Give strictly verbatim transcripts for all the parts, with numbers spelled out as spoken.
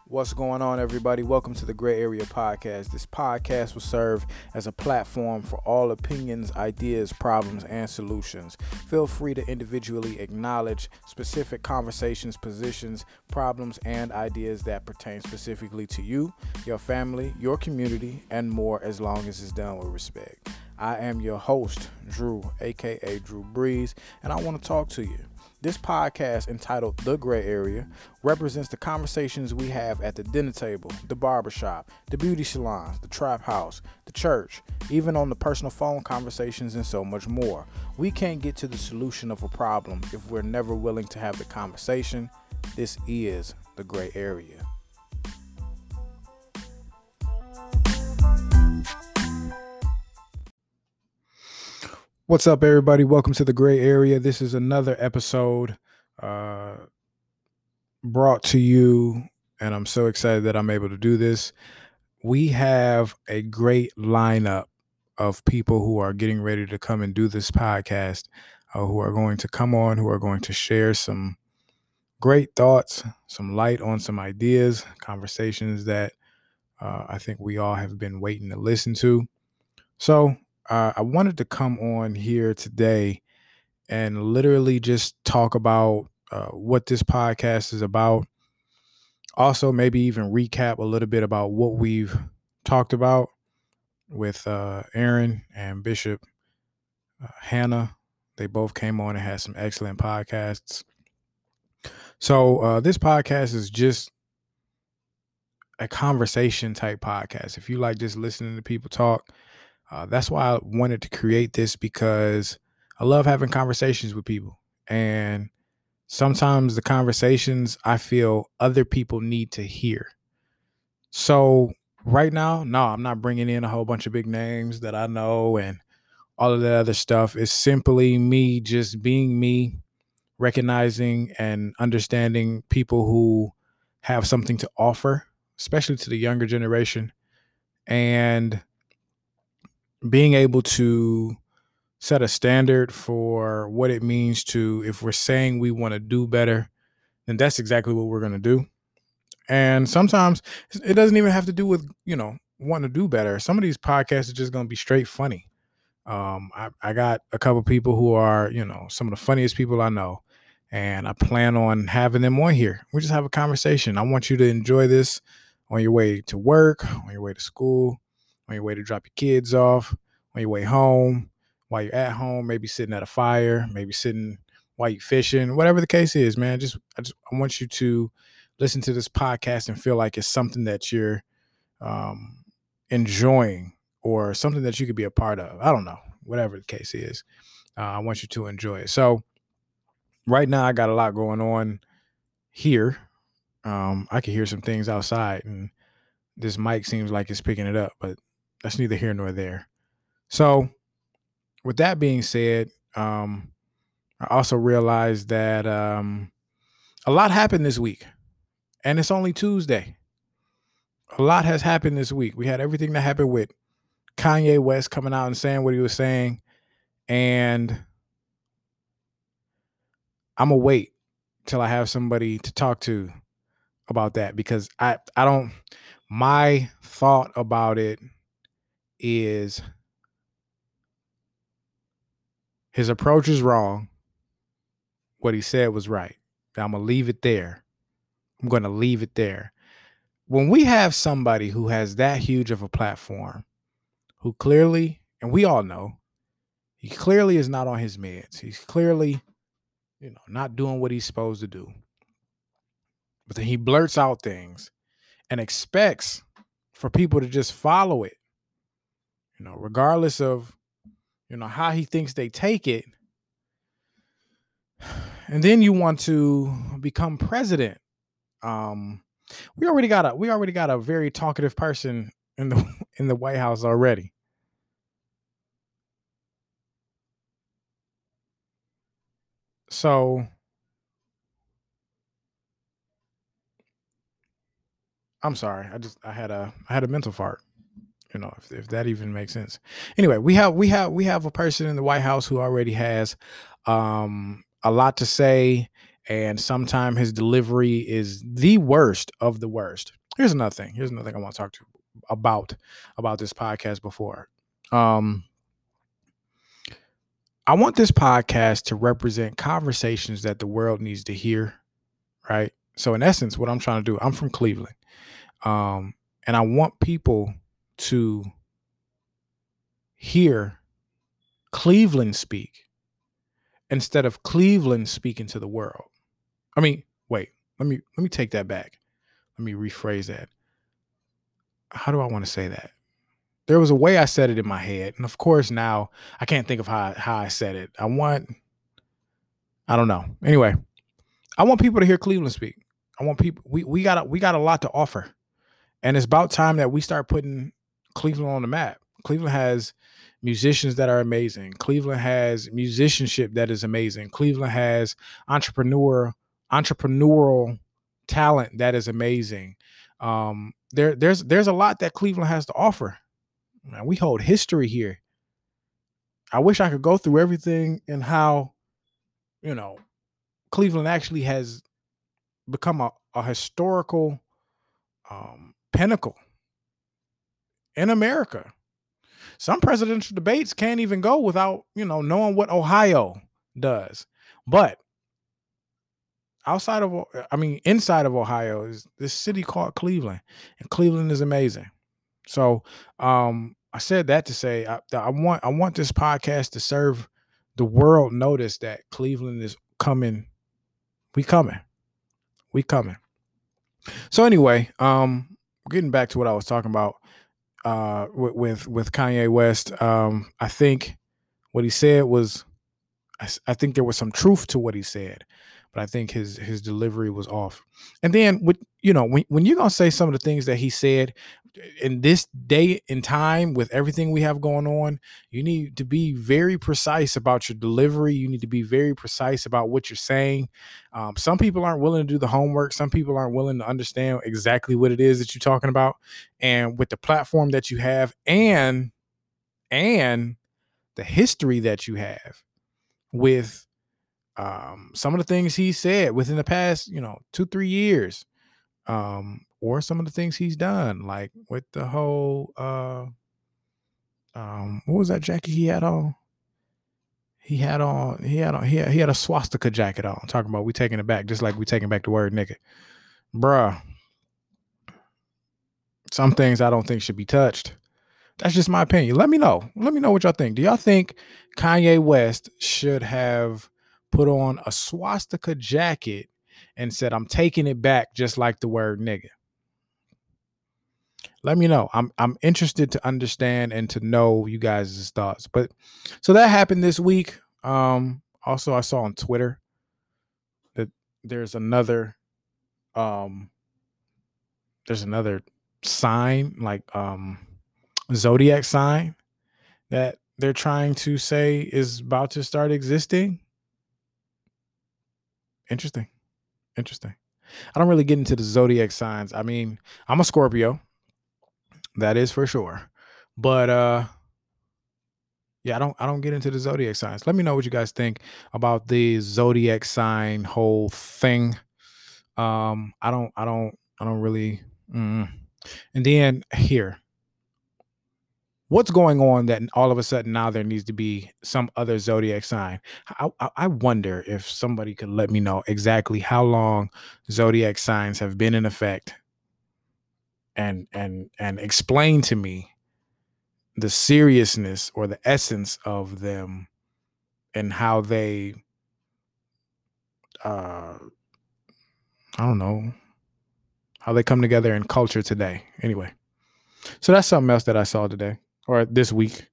What's going on, everybody? Welcome to the Gray Area Podcast. This podcast will serve as a platform for all opinions, ideas, problems, and solutions. Feel free to individually acknowledge specific conversations, positions, problems, and ideas that pertain specifically to you, your family, your community, and more, as long as it's done with respect. I am your host, Drew, aka Drew Breeze, and I want to talk to you. This podcast, entitled The Gray Area, represents the conversations we have at the dinner table, the barbershop, the beauty salons, the trap house, the church, even on the personal phone conversations, and so much more. We can't get to the solution of a problem if we're never willing to have the conversation. This is The Gray Area. What's up, everybody? Welcome to The Gray Area. This is another episode uh, brought to you, and I'm so excited that I'm able to do this. We have a great lineup of people who are getting ready to come and do this podcast, uh, who are going to come on, who are going to share some great thoughts, some light on some ideas, conversations that uh, I think we all have been waiting to listen to. So uh, I wanted to come on here today and literally just talk about uh, what this podcast is about. Also, maybe even recap a little bit about what we've talked about with uh, Aaron and Bishop uh, Hannah. They both came on and had some excellent podcasts. So uh, this podcast is just a conversation type podcast. If you like just listening to people talk, uh, that's why I wanted to create this, because I love having conversations with people. And sometimes the conversations I feel other people need to hear. So right now, no, I'm not bringing in a whole bunch of big names that I know and all of that other stuff. It's simply me just being me, recognizing and understanding people who have something to offer, especially to the younger generation, and being able to set a standard for what it means to, if we're saying we want to do better, then that's exactly what we're going to do. And sometimes it doesn't even have to do with, you know, wanting to do better. Some of these podcasts are just going to be straight funny. Um, I, I got a couple people who are, you know, some of the funniest people I know, and I plan on having them on here. We just have a conversation. I want you to enjoy this on your way to work, on your way to school, on your way to drop your kids off, on your way home, while you're at home, maybe sitting at a fire, maybe sitting while you're fishing, whatever the case is, man. Just I just I want you to listen to this podcast and feel like it's something that you're um, enjoying, or something that you could be a part of. I don't know, whatever the case is. Uh, I want you to enjoy it. So right now I got a lot going on here. Um, I can hear some things outside, and this mic seems like it's picking it up, but that's neither here nor there. So with that being said, um, I also realized that um, a lot happened this week, and it's only Tuesday. A lot has happened this week. We had everything that happened with Kanye West coming out and saying what he was saying, and I'm gonna wait till I have somebody to talk to about that, because I I don't my thought about it is his approach is wrong. What he said was right. I'm gonna leave it there. I'm gonna leave it there. When we have somebody who has that huge of a platform, who clearly, and we all know, he clearly is not on his meds. He's clearly, you know, not doing what he's supposed to do. But then he blurts out things and expects for people to just follow it, you know, regardless of, you know, how he thinks they take it. And then you want to become president. Um, we already got a we already got a very talkative person in the in the White House already. So I'm sorry. I just I had a I had a mental fart. You know, if, if that even makes sense. Anyway, we have we have we have a person in the White House who already has um, a lot to say, and sometimes his delivery is the worst of the worst. here's another thing. Here's another thing I want to talk to you about about this podcast before. Um, I want this podcast to represent conversations that the world needs to hear, right? So in essence, what I'm trying to do, I'm from Cleveland. Um, and I want people to hear Cleveland speak instead of Cleveland speaking to the world. I mean, wait, let me let me take that back. Let me rephrase that. How do I want to say that? There was a way I said it in my head, and of course now I can't think of how how I said it. I want, I don't know. Anyway, I want people to hear Cleveland speak. I want people. We we got a, we got a lot to offer, and it's about time that we start putting Cleveland on the map. Cleveland has musicians that are amazing. Cleveland has musicianship that is amazing. Cleveland has entrepreneur entrepreneurial talent that is amazing. Um, there there's there's a lot that Cleveland has to offer. Man, we hold history here. I wish I could go through everything and how, you know, Cleveland actually has become a, a historical um, pinnacle in America. Some presidential debates can't even go without, you know, knowing what Ohio does. But outside of, I mean, inside of Ohio is this city called Cleveland, and Cleveland is amazing. So um, I said that to say I, I want I want this podcast to serve the world notice that Cleveland is coming. We coming. We coming. So anyway, um, getting back to what I was talking about uh, with, with with Kanye West, um, I think what he said was, I, I think there was some truth to what he said, but I think his his delivery was off. And then with, you know, when when you're gonna say some of the things that he said in this day and time with everything we have going on, you need to be very precise about your delivery. You need to be very precise about what you're saying. Um, some people aren't willing to do the homework. Some people aren't willing to understand exactly what it is that you're talking about. And with the platform that you have and and the history that you have with um, some of the things he said within the past, you know, two, three years, um, or some of the things he's done, like with the whole, uh, um, what was that jacket he had on? He had on, he had on, he had, he had a swastika jacket on. Talking about we taking it back, just like we taking back the word nigga, bruh. Some things I don't think should be touched. That's just my opinion. Let me know. Let me know what y'all think. Do y'all think Kanye West should have put on a swastika jacket and said, "I'm taking it back," just like the word nigga? Let me know. I'm I'm interested to understand and to know you guys' thoughts. But so that happened this week. Um, also, I saw on Twitter that there's another um there's another sign, like um zodiac sign, that they're trying to say is about to start existing. Interesting. Interesting. I don't really get into the zodiac signs. I mean, I'm a Scorpio. That is for sure. But uh yeah, I don't I don't get into the zodiac signs. Let me know what you guys think about the zodiac sign whole thing. Um I don't I don't I don't really mm. And then here, what's going on that all of a sudden now there needs to be some other zodiac sign? I, I, I wonder if somebody could let me know exactly how long zodiac signs have been in effect, and and and explain to me the seriousness or the essence of them and how they uh I don't know, how they come together in culture today. Anyway, so that's something else that I saw today or this week.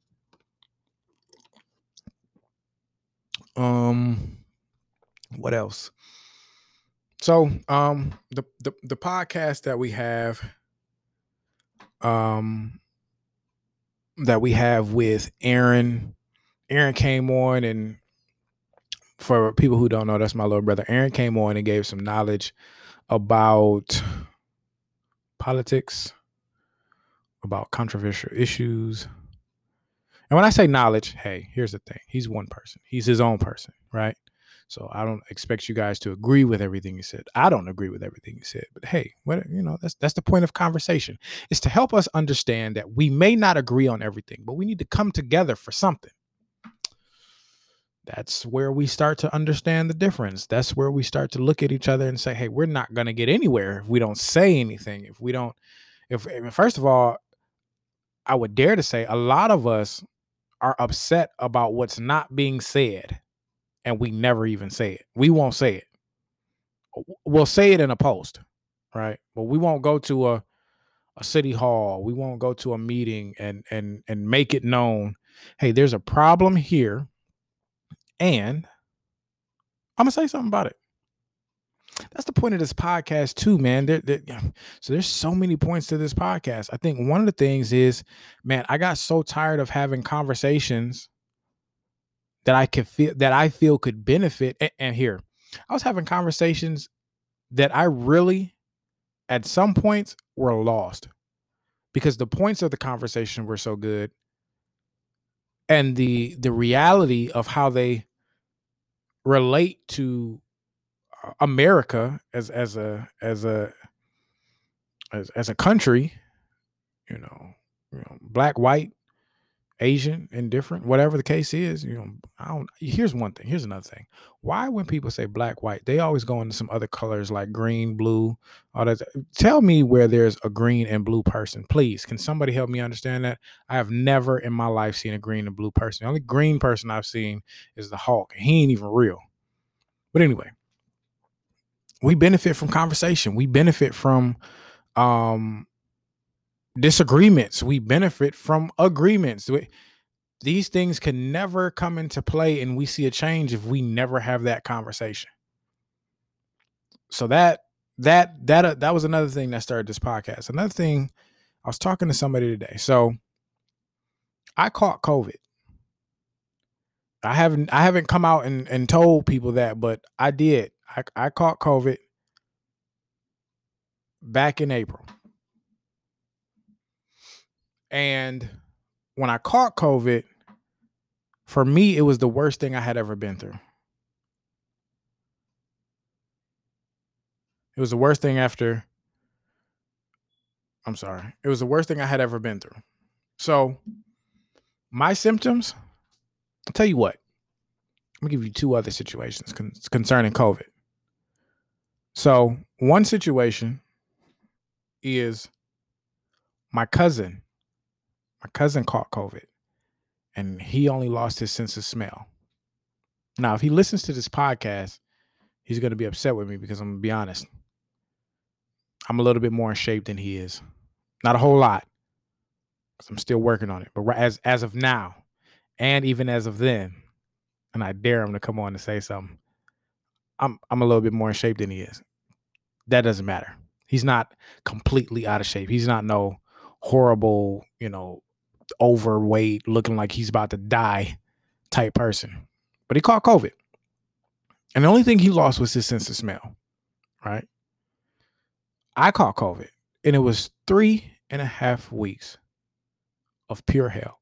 Um what else? So um the, the the podcast that we have um that we have with Aaron. Aaron came on, and for people who don't know, that's my little brother. Aaron came on and gave some knowledge about politics, about controversial issues. And when I say knowledge, hey, here's the thing. He's one person. He's his own person, right? So I don't expect you guys to agree with everything you said. I don't agree with everything you said, but hey, what you know, that's that's the point of conversation. Is to help us understand that we may not agree on everything, but we need to come together for something. That's where we start to understand the difference. That's where we start to look at each other and say, hey, we're not going to get anywhere if we don't say anything. If we don't, if, if first of all, I would dare to say a lot of us are upset about what's not being said, and we never even say it. We won't say it. We'll say it in a post, right? But we won't go to a, a city hall. We won't go to a meeting and and and make it known, hey, there's a problem here, and I'm gonna say something about it. That's the point of this podcast too, man. There, there, so there's so many points to this podcast. I think one of the things is, man, I got so tired of having conversations that I could feel that I feel could benefit. And, and here, I was having conversations that I really, at some points, were lost because the points of the conversation were so good, and the the reality of how they relate to America as as a as a as, as a country, you know, you know, black, white, Asian, indifferent, whatever the case is, you know, I don't. Here's one thing. Here's another thing. Why, when people say black, white, they always go into some other colors like green, blue, all that. Tell me where there's a green and blue person, please. Can somebody help me understand that? I have never in my life seen a green and blue person. The only green person I've seen is the Hulk. He ain't even real. But anyway, we benefit from conversation. We benefit from um disagreements. We benefit from agreements. We, these things can never come into play, and we see a change if we never have that conversation. So that that that uh, that was another thing that started this podcast. Another thing, I was talking to somebody today. So I caught COVID. I haven't I haven't come out and, and told people that, but I did. I, I caught COVID back in April. And when I caught COVID, for me, it was the worst thing I had ever been through. It was the worst thing after, I'm sorry. It was the worst thing I had ever been through. So my symptoms, I'll tell you what, I'm gonna give you two other situations con- concerning COVID. So one situation is my cousin. My cousin caught COVID, and he only lost his sense of smell. Now, if he listens to this podcast, he's going to be upset with me because I'm going to be honest. I'm a little bit more in shape than he is. Not a whole lot, because I'm still working on it. But as as of now, and even as of then, and I dare him to come on and say something, I'm I'm a little bit more in shape than he is. That doesn't matter. He's not completely out of shape. He's not no horrible, you know, overweight, looking like he's about to die type person. But he caught COVID. And the only thing he lost was his sense of smell, right? I caught COVID, and it was three and a half weeks of pure hell.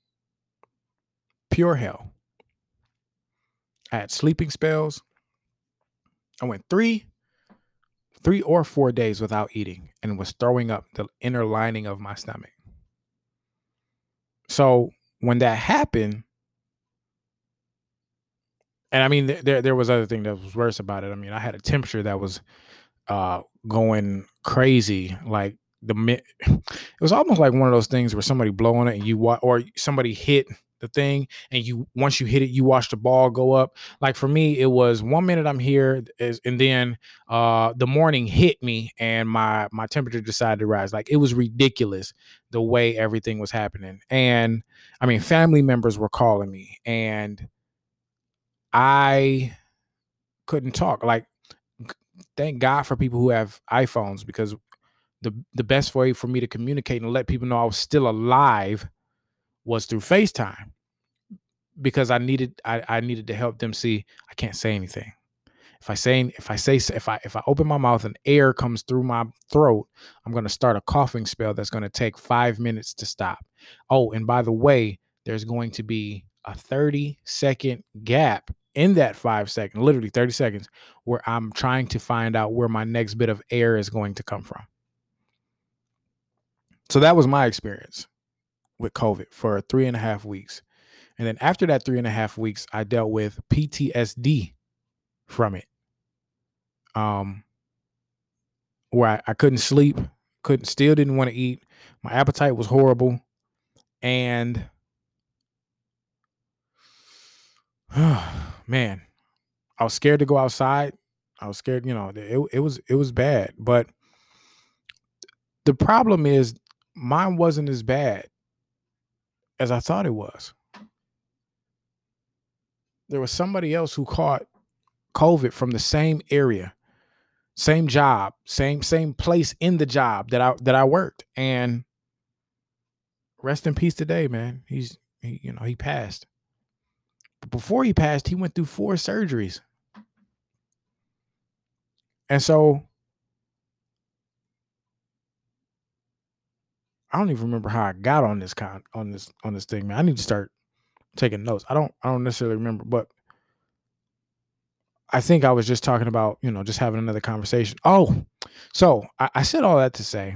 Pure hell. I had sleeping spells. I went three, three or four days without eating and was throwing up the inner lining of my stomach. So when that happened, and I mean, there there was other thing that was worse about it. I mean, I had a temperature that was uh, going crazy. Like the it was almost like one of those things where somebody blowing it and you wa- or somebody hit the thing, and you once you hit it, you watch the ball go up. Like for me, it was one minute I'm here, is, and then uh, the morning hit me, and my my temperature decided to rise. Like it was ridiculous the way everything was happening. And I mean, family members were calling me, and I couldn't talk. Like, thank God for people who have iPhones, because the the best way for me to communicate and let people know I was still alive was through FaceTime, because I needed I, I needed to help them see I can't say anything. If I say if I say if I if I open my mouth and air comes through my throat, I'm going to start a coughing spell that's going to take five minutes to stop. Oh, and by the way, there's going to be a thirty second gap in that five seconds, literally thirty seconds, where I'm trying to find out where my next bit of air is going to come from. So that was my experience with COVID for three and a half weeks. And then after that three and a half weeks, I dealt with P T S D from it. Um, where I, I couldn't sleep, couldn't, still didn't want to eat. My appetite was horrible. And man, I was scared to go outside. I was scared, you know, it, it was, it was bad. But the problem is mine wasn't as bad as I thought it was. There was somebody else who caught COVID from the same area, same job, same, same place in the job that I, that I worked. And rest in peace today, man. He's, he, you know, he passed. But before he passed, he went through four surgeries. And so I don't even remember how I got on this con on this on this thing, man. I need to start taking notes. I don't I don't necessarily remember, but I think I was just talking about, you know, just having another conversation. Oh, so I, I said all that to say,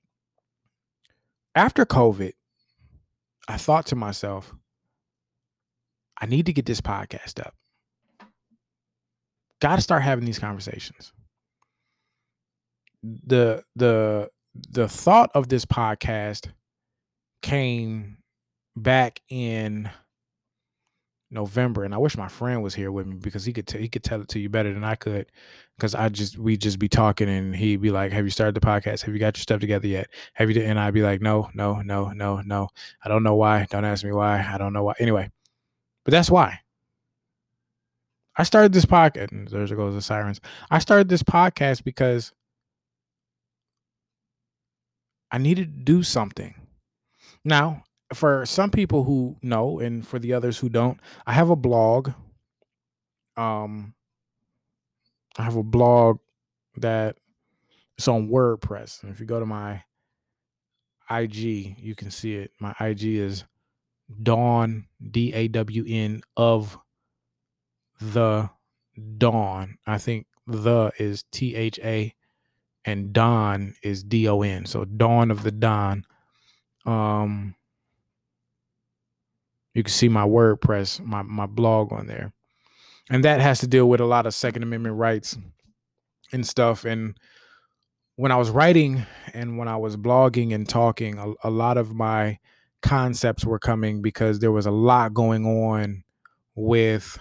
after COVID, I thought to myself, I need to get this podcast up. Got to start having these conversations. The the the thought of this podcast came back in November, and I wish my friend was here with me because he could t- he could tell it to you better than I could. Because I just we just be talking, and he'd be like, "Have you started the podcast? Have you got your stuff together yet? Have you?" And I'd be like, "No, no, no, no, no. I don't know why. Don't ask me why. I don't know why." Anyway, but that's why I started this podcast. And there goes the sirens. I started this podcast because I needed to do something. Now, for some people who know, and for the others who don't, I have a blog. Um, I have a blog that is on WordPress. And if you go to my I G, you can see it. My I G is Dawn, D A W N, of the Dawn. I think the is T H A and Don is D O N. So Dawn of the Don. Um, you can see my WordPress, my, my blog on there. And that has to deal with a lot of Second Amendment rights and stuff. And when I was writing and when I was blogging and talking, a, a lot of my concepts were coming because there was a lot going on with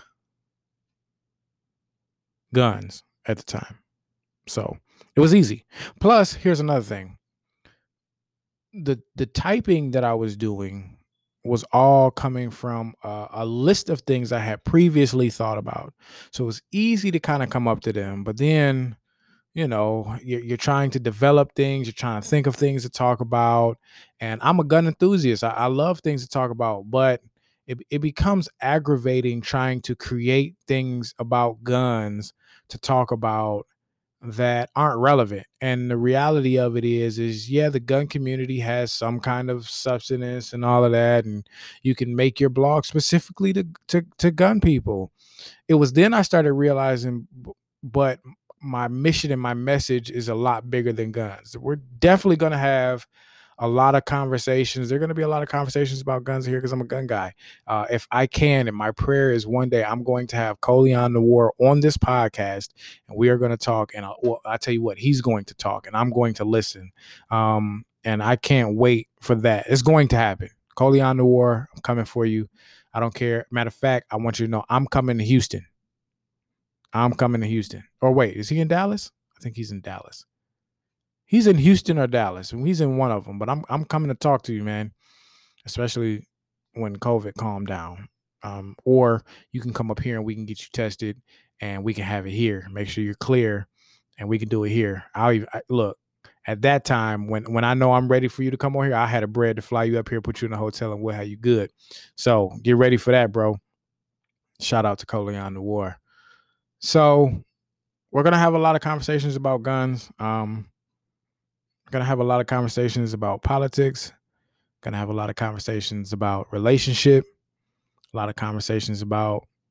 guns at the time. So it was easy. Plus, here's another thing. The the typing that I was doing was all coming from a, a list of things I had previously thought about. So it was easy to kind of come up to them. But then, you know, you're, you're trying to develop things. You're trying to think of things to talk about. And I'm a gun enthusiast. I, I love things to talk about, but it, it becomes aggravating trying to create things about guns to talk about that aren't relevant. And the reality of it is, is yeah, the gun community has some kind of substance and all of that. And you can make your blog specifically to, to, to gun people. It was then I started realizing, but my mission and my message is a lot bigger than guns. We're definitely going to have a lot of conversations. There are going to be a lot of conversations about guns here because I'm a gun guy. Uh, if I can, and my prayer is one day I'm going to have Colion Noir on this podcast, and we are going to talk. And I'll, well, I tell you what, he's going to talk, and I'm going to listen. Um, and I can't wait for that. It's going to happen. Colion Noir, I'm coming for you. I don't care. Matter of fact, I want you to know I'm coming to Houston. I'm coming to Houston. Or wait, is he in Dallas? I think he's in Dallas. He's in Houston or Dallas, and he's in one of them. But I'm I'm coming to talk to you, man. Especially when COVID calmed down. Um, or you can come up here and we can get you tested, and we can have it here. Make sure you're clear, and we can do it here. I'll even, I, look. At that time, when when I know I'm ready for you to come over here, I had a bread to fly you up here, put you in a hotel, and we'll have you good. So get ready for that, bro. Shout out to Colion Noir. So we're gonna have a lot of conversations about guns. Um, we're gonna have a lot of conversations about politics. Gonna have a lot of conversations about relationship. A lot of conversations about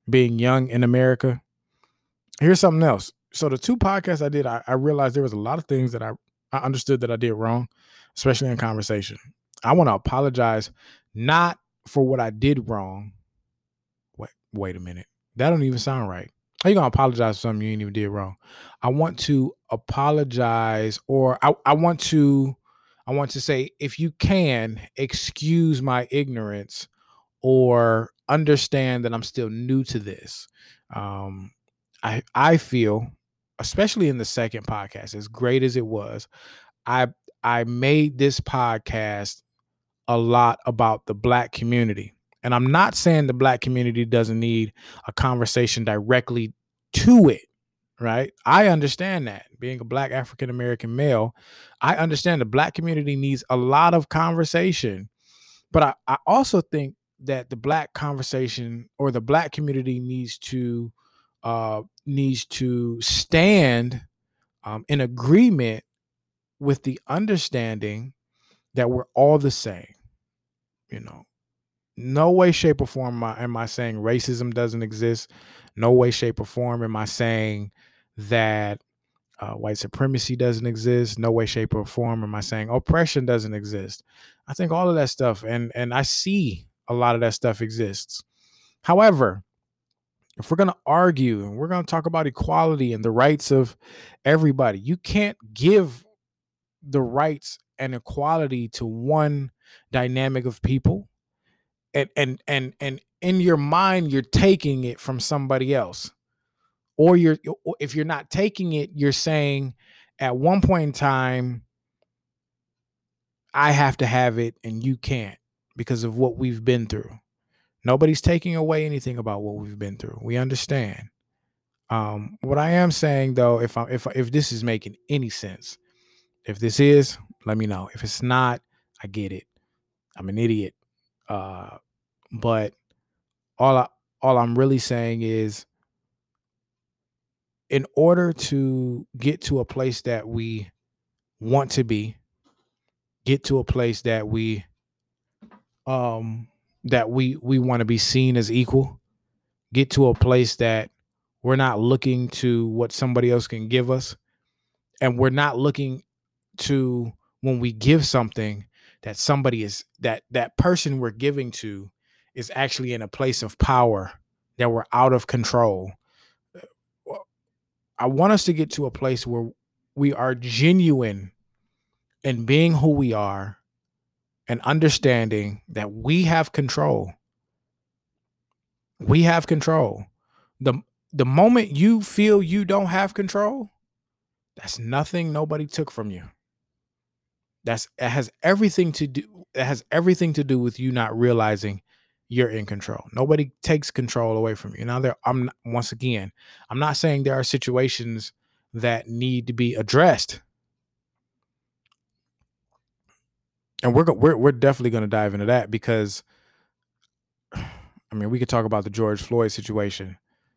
being young in America. Here's something else. So the two podcasts I did, I, I realized there was a lot of things that I, I understood that I did wrong, especially in conversation. I want to apologize not for what I did wrong. Wait, wait a minute. That don't even sound right. How you gonna apologize for something you ain't even did wrong? I want to apologize, or I, I want to, I want to say, if you can, excuse my ignorance or understand that I'm still new to this. Um, I I feel, especially in the second podcast, as great as it was, I I made this podcast a lot about the Black community. And I'm not saying the Black community doesn't need a conversation directly to it, right? I understand that. Being a Black African American male, I understand the Black community needs a lot of conversation. But I, I also think that the Black conversation or the Black community needs to uh, needs to stand um, in agreement with the understanding that we're all the same. You know, no way, shape, or form am I, am I saying racism doesn't exist. No way, shape, or form am I saying that uh, white supremacy doesn't exist. No way, shape, or form am I saying oppression doesn't exist. I think all of that stuff, and and I see a lot of that stuff exists. However, if we're going to argue and we're going to talk about equality and the rights of everybody, you can't give the rights and equality to one dynamic of people, and and and and in your mind you're taking it from somebody else, or you're if you're not taking it, you're saying at one point in time I have to have it and you can't because of what we've been through. Nobody's taking away anything about what we've been through. We understand. Um, what I am saying though, if I if if this is making any sense, if this is, let me know. If it's not, I get it. I'm an idiot. Uh, but all I, all I'm really saying is, in order to get to a place that we want to be, get to a place that we um that we we want to be seen as equal, get to a place that we're not looking to what somebody else can give us, and we're not looking to, when we give something, that somebody is that that person we're giving to is actually in a place of power, that we're out of control. I want us to get to a place where we are genuine in being who we are and understanding that we have control. We have control. The the moment you feel you don't have control, that's nothing nobody took from you. That's it has everything to do it has everything to do with you not realizing you're in control. Nobody takes control away from you. Now there I'm not- once again, I'm not saying there are situations that need to be addressed. And we're go- we're we're definitely going to dive into that because I mean, we could talk about the George Floyd situation.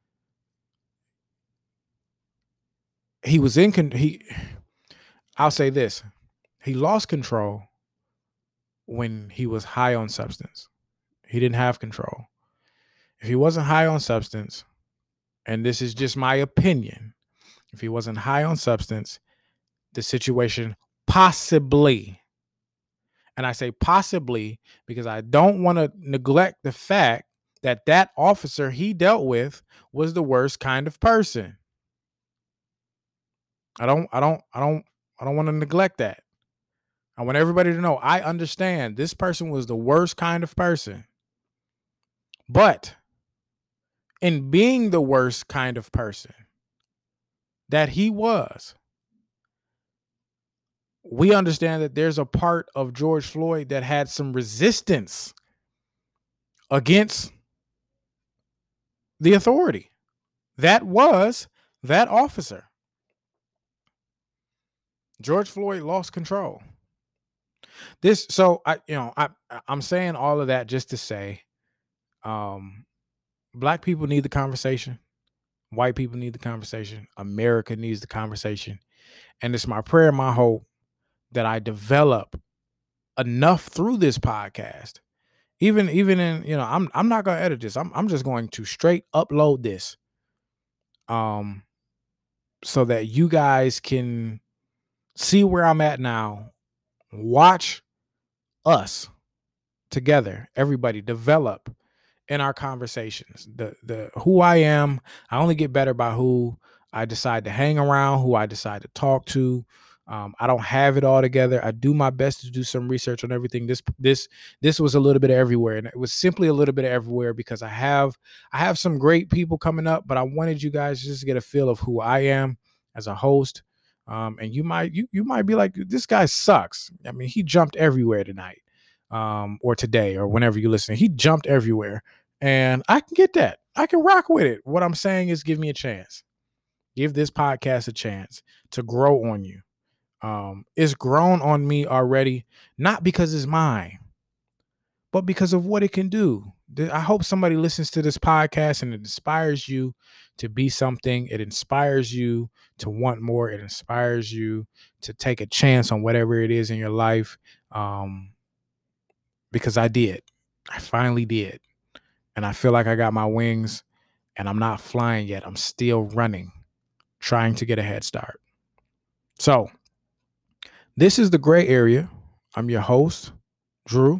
He was in con- he I'll say this. He lost control when he was high on substance. He didn't have control. If he wasn't high on substance, and this is just my opinion, if he wasn't high on substance, the situation possibly, and I say possibly because I don't want to neglect the fact that that officer he dealt with was the worst kind of person. I don't, I don't, I don't, I don't want to neglect that. I want everybody to know I understand this person was the worst kind of person. But in being the worst kind of person that he was, we understand that there's a part of George Floyd that had some resistance against the authority. That was that officer. George Floyd lost control. This, so I, you know, I, I'm saying all of that just to say, um, Black people need the conversation. White people need the conversation. America needs the conversation. And it's my prayer, my hope that I develop enough through this podcast Even even in, you know, I'm I'm not gonna edit this. I'm I'm just going to straight upload this. Um, so that you guys can see where I'm at now. Watch us together, everybody develop in our conversations. The the who I am, I only get better by who I decide to hang around, who I decide to talk to. Um, I don't have it all together. I do my best to do some research on everything. This this this was a little bit of everywhere, and it was simply a little bit of everywhere because I have I have some great people coming up, but I wanted you guys just to get a feel of who I am as a host. Um, and you might you you might be like, this guy sucks. I mean, he jumped everywhere tonight, um, or today, or whenever you listen. He jumped everywhere. And I can get that. I can rock with it. What I'm saying is give me a chance. Give this podcast a chance to grow on you. Um, it's grown on me already, not because it's mine, but because of what it can do. I hope somebody listens to this podcast and it inspires you to be something. It inspires you to want more. It inspires you to take a chance on whatever it is in your life. Um, because I did. I finally did. And I feel like I got my wings and I'm not flying yet. I'm still running, trying to get a head start. So this is the Gray Area. I'm your host, Drew.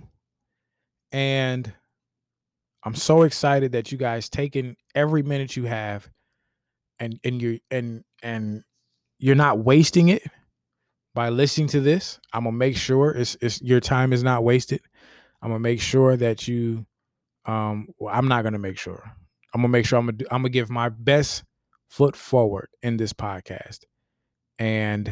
And I'm so excited that you guys taking every minute you have and and you and and you're not wasting it by listening to this. I'm gonna make sure it's, it's your time is not wasted. I'm gonna make sure that you um well, I'm not gonna make sure. I'm gonna make sure I'm gonna do, I'm gonna give my best foot forward in this podcast. And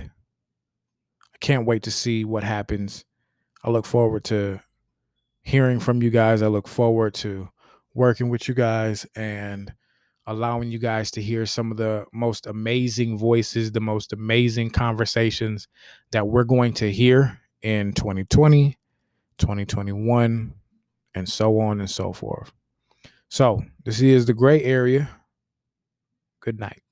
I can't wait to see what happens. I look forward to hearing from you guys. I look forward to working with you guys and allowing you guys to hear some of the most amazing voices, the most amazing conversations that we're going to hear in twenty twenty, twenty twenty-one, and so on and so forth. So this is the Gray Area. Good night.